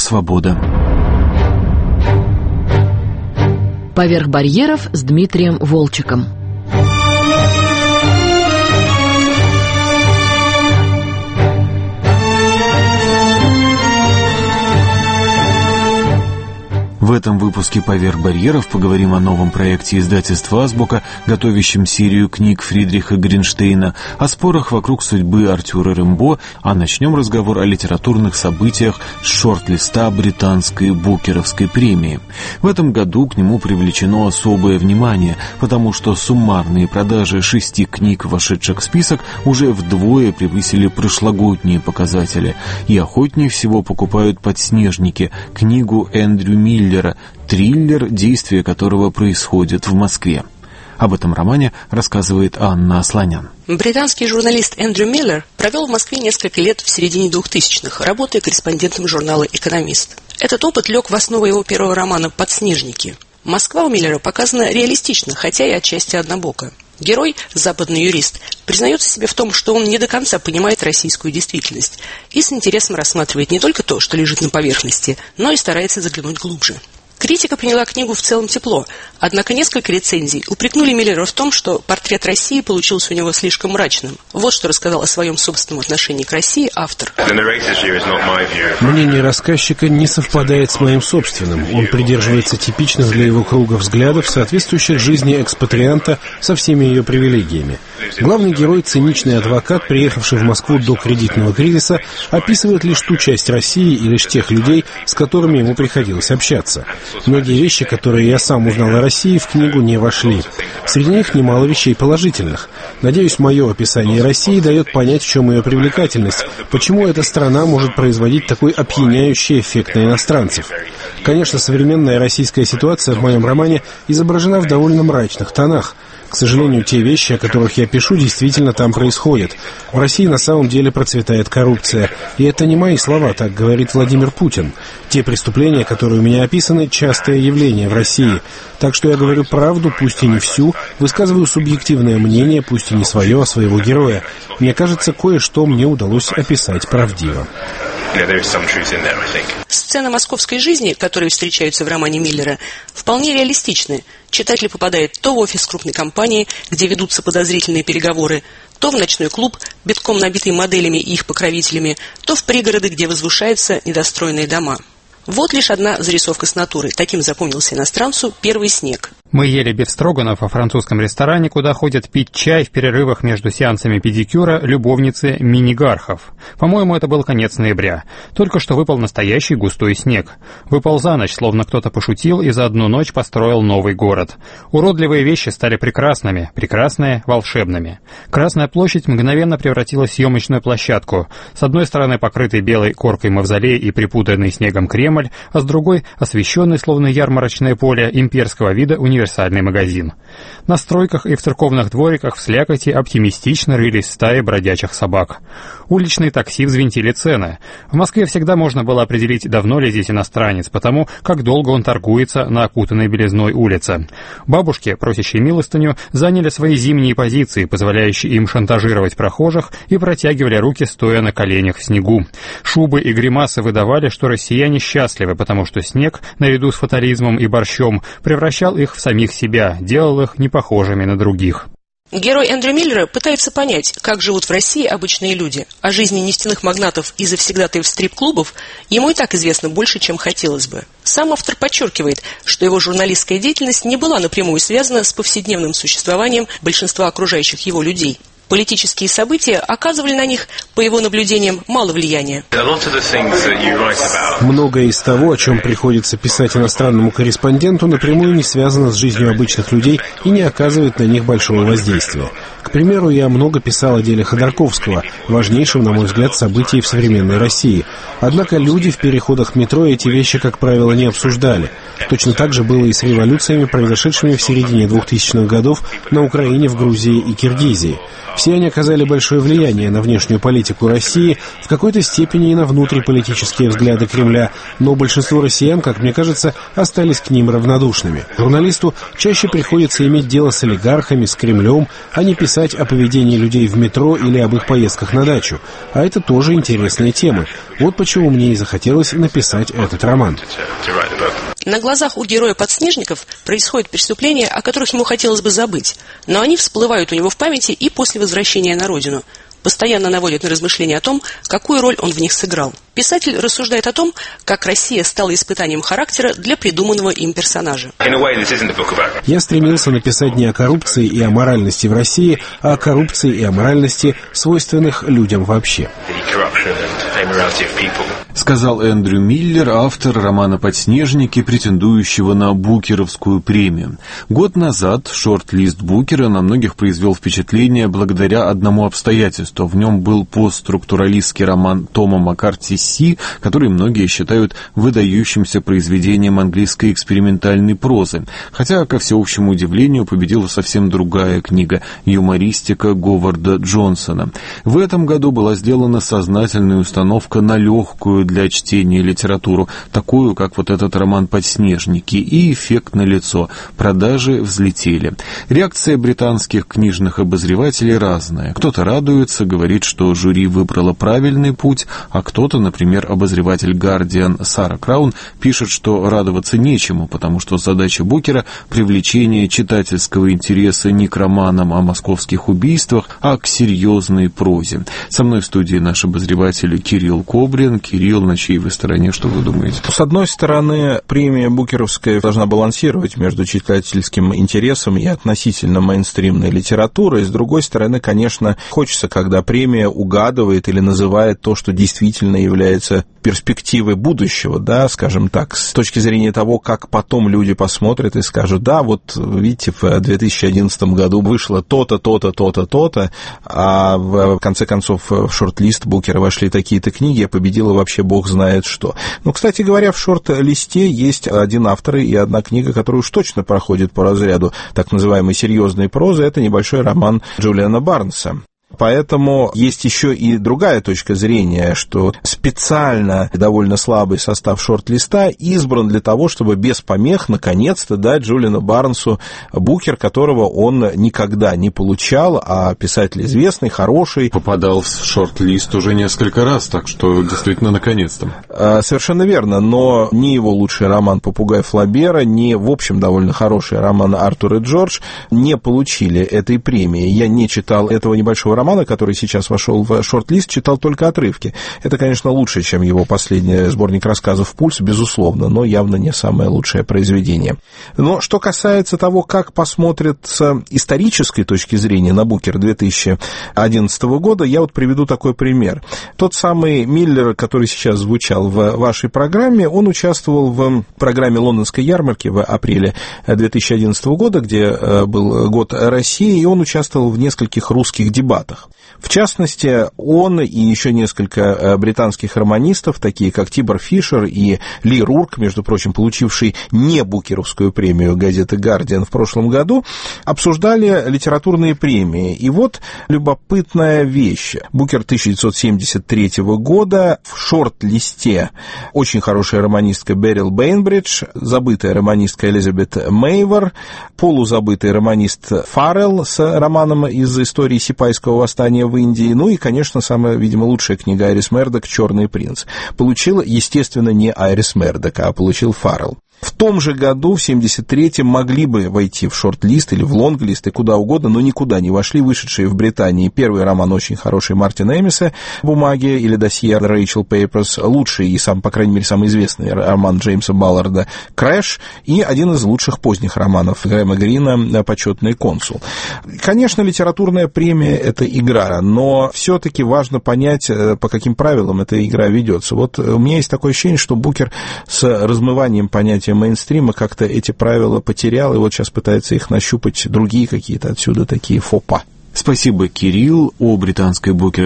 свобода». «Поверх барьеров» с Дмитрием Волчеком. В этом выпуске «Поверх барьеров» поговорим о новом проекте издательства «Азбука», готовящем серию книг Фридриха Гринштейна, о спорах вокруг судьбы Артюра Рембо, а начнем разговор о литературных событиях с шорт-листа британской Букеровской премии. В этом году к нему привлечено особое внимание, потому что суммарные продажи 6 книг, вошедших в список, уже вдвое превысили прошлогодние показатели. И охотнее всего покупают «Подснежники», книгу Эндрю Миллера, триллер, действие которого происходит в Москве. Об этом романе рассказывает Анна Асланян. Британский журналист Эндрю Миллер провел в Москве несколько лет в середине 2000-х, работая корреспондентом журнала «Экономист». Этот опыт лег в основу его первого романа «Подснежники». Москва у Миллера показана реалистично, хотя и отчасти однобоко. Герой, западный юрист, признается себе в том, что он не до конца понимает российскую действительность и с интересом рассматривает не только то, что лежит на поверхности, но и старается заглянуть глубже. Критика приняла книгу в целом тепло, однако несколько рецензий упрекнули Миллера в том, что портрет России получился у него слишком мрачным. Вот что рассказал о своем собственном отношении к России автор. Мнение рассказчика не совпадает с моим собственным. Он придерживается типичных для его круга взглядов, соответствующих жизни экспатрианта со всеми ее привилегиями. Главный герой, циничный адвокат, приехавший в Москву до кредитного кризиса, описывает лишь ту часть России и лишь тех людей, с которыми ему приходилось общаться. Многие вещи, которые я сам узнал о России, в книгу не вошли. Среди них немало вещей положительных. Надеюсь, мое описание России дает понять, в чем ее привлекательность, почему эта страна может производить такой опьяняющий эффект на иностранцев. Конечно, современная российская ситуация в моем романе изображена в довольно мрачных тонах. К сожалению, те вещи, о которых я пишу, действительно там происходят. В России на самом деле процветает коррупция. И это не мои слова, так говорит Владимир Путин. Те преступления, которые у меня описаны, частое явление в России. Так что я говорю правду, пусть и не всю, высказываю субъективное мнение, пусть и не свое, а своего героя. Мне кажется, кое-что мне удалось описать правдиво. Сцены московской жизни, которые встречаются в романе Миллера, вполне реалистичны. Читатель попадает то в офис крупной компании, где ведутся подозрительные переговоры, то в ночной клуб, битком набитый моделями и их покровителями, то в пригороды, где возвышаются недостроенные дома. Вот лишь одна зарисовка с натуры. Таким запомнился иностранцу первый снег. Мы ели бефстроганов во французском ресторане, куда ходят пить чай в перерывах между сеансами педикюра любовницы мини-гархов. По-моему, это был конец ноября. Только что выпал настоящий густой снег. Выпал за ночь, словно кто-то пошутил и за одну ночь построил новый город. Уродливые вещи стали прекрасными, прекрасные — волшебными. Красная площадь мгновенно превратилась в съемочную площадку. С одной стороны покрытый белой коркой мавзолей и припудренный снегом Кремль, а с другой — освещенный, словно ярмарочное поле, имперского вида универсальный магазин. На стройках и в церковных двориках в слякоти оптимистично рылись стаи бродячих собак. Уличные такси взвинтили цены. В Москве всегда можно было определить, давно ли здесь иностранец, потому как долго он торгуется на окутанной белизной улице. Бабушки, просящие милостыню, заняли свои зимние позиции, позволяющие им шантажировать прохожих, и протягивали руки, стоя на коленях в снегу. Шубы и гримасы выдавали, что россияне счастливы, потому что снег, наряду с фатализмом и борщом, превращал их в самих себя, делал их непохожими на других. Герой Эндрю Миллера пытается понять, как живут в России обычные люди. О жизни нефтяных магнатов и завсегдатаев стрип-клубов ему и так известно больше, чем хотелось бы. Сам автор подчеркивает, что его журналистская деятельность не была напрямую связана с повседневным существованием большинства окружающих его людей. Политические события оказывали на них, по его наблюдениям, мало влияния. Многое из того, о чем приходится писать иностранному корреспонденту, напрямую не связано с жизнью обычных людей и не оказывает на них большого воздействия. К примеру, я много писал о деле Ходорковского, важнейшем, на мой взгляд, событии в современной России. Однако люди в переходах метро эти вещи, как правило, не обсуждали. Точно так же было и с революциями, произошедшими в середине 2000-х годов на Украине, в Грузии и Киргизии. Все они оказали большое влияние на внешнюю политику России, в какой-то степени и на внутриполитические взгляды Кремля, но большинство россиян, как мне кажется, остались к ним равнодушными. Журналисту чаще приходится иметь дело с олигархами, с Кремлем, а не писать о поведении людей в метро или об их поездках на дачу. А это тоже интересные темы. Вот почему мне и захотелось написать этот роман. На глазах у героя «Подснежников» происходят преступления, о которых ему хотелось бы забыть, но они всплывают у него в памяти и после возвращения на родину. Постоянно наводит на размышления о том, какую роль он в них сыграл. Писатель рассуждает о том, как Россия стала испытанием характера для придуманного им персонажа. Я стремился написать не о коррупции и о моральности в России, а о коррупции и о моральности, свойственных людям вообще. Сказал Эндрю Миллер, автор романа «Подснежники», претендующего на Букеровскую премию. Год назад шорт-лист Букера на многих произвел впечатление благодаря одному обстоятельству. В нем был постструктуралистский роман Тома Маккарти «Си», который многие считают выдающимся произведением английской экспериментальной прозы. Хотя, ко всеобщему удивлению, победила совсем другая книга «Юмористика» Говарда Джонсона. В этом году была сделана сознательная установка на легкую для чтения литературу, такую, как вот этот роман «Подснежники», и эффект налицо. Продажи взлетели. Реакция британских книжных обозревателей разная. Кто-то радуется, говорит, что жюри выбрало правильный путь, а кто-то, например, обозреватель «Гардиан» Сара Краун, пишет, что радоваться нечему, потому что задача Букера — привлечение читательского интереса не к романам о московских убийствах, а к серьезной прозе. Со мной в студии наш обозреватель Кирилл Кобрин. Кирилл, на чьей вы стороне, что вы думаете? С одной стороны, премия Букеровская должна балансировать между читательским интересом и относительно мейнстримной литературой. С другой стороны, конечно, хочется, когда премия угадывает или называет то, что действительно является перспективой будущего, да, скажем так, с точки зрения того, как потом люди посмотрят и скажут: да, вот, видите, в 2011 году вышло то-то, то-то, то-то, то-то, а в конце концов в шорт-лист Букера вошли такие-то книги, а победила вообще бог знает что. Ну, кстати говоря, в шорт-листе есть один автор и одна книга, которая уж точно проходит по разряду так называемой серьезной прозы. Это небольшой роман Джулиана Барнса. Поэтому есть еще и другая точка зрения, что специально довольно слабый состав шорт-листа избран для того, чтобы без помех наконец-то дать Джулиану Барнсу Букер, которого он никогда не получал, а писатель известный, хороший. Попадал в шорт-лист уже несколько раз, так что действительно наконец-то. Совершенно верно, но ни его лучший роман «Попугай Флабера», ни, в общем, довольно хороший роман «Артур и Джордж» не получили этой премии. Я не читал этого небольшого романа, который сейчас вошел в шорт-лист, читал только отрывки. Это, конечно, лучше, чем его последний сборник рассказов «Пульс», безусловно, но явно не самое лучшее произведение. Но что касается того, как посмотрят с исторической точки зрения на Букер 2011 года, я вот приведу такой пример. Тот самый Миллер, который сейчас звучал в вашей программе, он участвовал в программе лондонской ярмарки в апреле 2011 года, где был год России, и он участвовал в нескольких русских дебатах. В частности, он и еще несколько британских романистов, такие как Тибор Фишер и Ли Рурк, между прочим, получивший не Букеровскую премию газеты «Гардиан» в прошлом году, обсуждали литературные премии. И вот любопытная вещь. Букер 1973 года в шорт-листе очень хорошая романистка Берил Бейнбридж, забытая романистка Элизабет Мейвор, полузабытый романист Фаррелл с романом из истории Сипайского восстания в Индии, ну и, конечно, самая, видимо, лучшая книга Айрис Мердок «Черный принц». Получил, естественно, не Айрис Мердок, а получил Фаррелл. В том же году, в 1973-м, могли бы войти в шорт-лист или в лонг-лист и куда угодно, но никуда не вошли вышедшие в Британии первый роман очень хороший Мартина Эмиса «Бумаги» или досье Рэйчел Пейперс, лучший и, по крайней мере, самый известный роман Джеймса Балларда «Крэш» и один из лучших поздних романов Грэма Грина «Почетный консул». Конечно, литературная премия — это игра, но все-таки важно понять, по каким правилам эта игра ведется. Вот у меня есть такое ощущение, что Букер с размыванием понятия мейнстрима как-то эти правила потерял, и вот сейчас пытается их нащупать другие какие-то отсюда такие фопа. Спасибо, Кирилл. О британской Букер